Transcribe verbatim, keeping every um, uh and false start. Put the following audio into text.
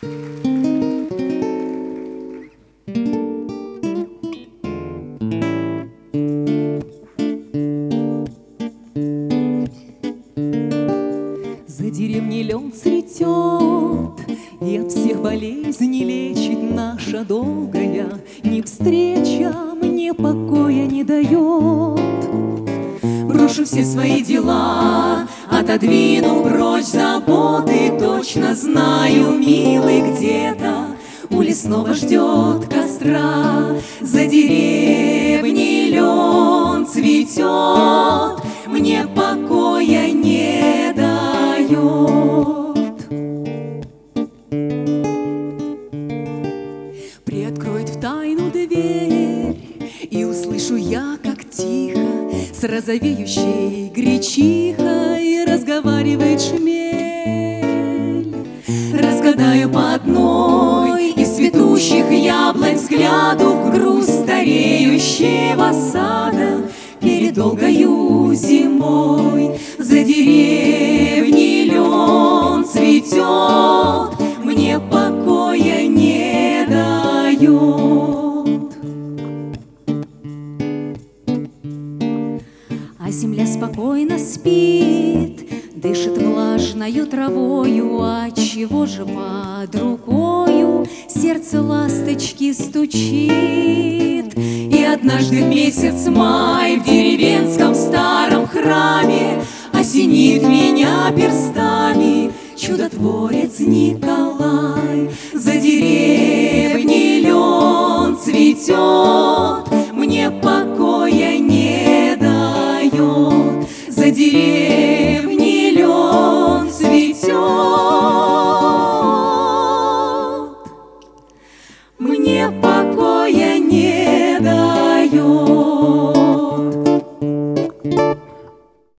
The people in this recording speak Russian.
За деревней лен цветет, и от всех болезней лечит наша долгая. Ни встреча мне покоя не дает. Брошу все свои дела, отодвину прочь заботы. Точно знаю, милый, где-то у лесного ждет костра. За деревней лен цветет, мне покоя не дает. Приоткроет в тайну дверь, и услышу я, как тихо с розовеющей гречихой разговаривает шмель. Разгадаю по одной из цветущих яблонь взгляду грусть стареющего сада перед долгою зимой. За деревней лен цветет, мне покоя не дает. А земля спокойно спит, дышит влажною травою. Отчего же под рукою сердце ласточки стучит? И однажды в месяц май в деревенском старом храме осенит меня перстами чудотворец Николай. За деревней лен цветет, мне покоя не дает. За деревней лен цветет, мне покоя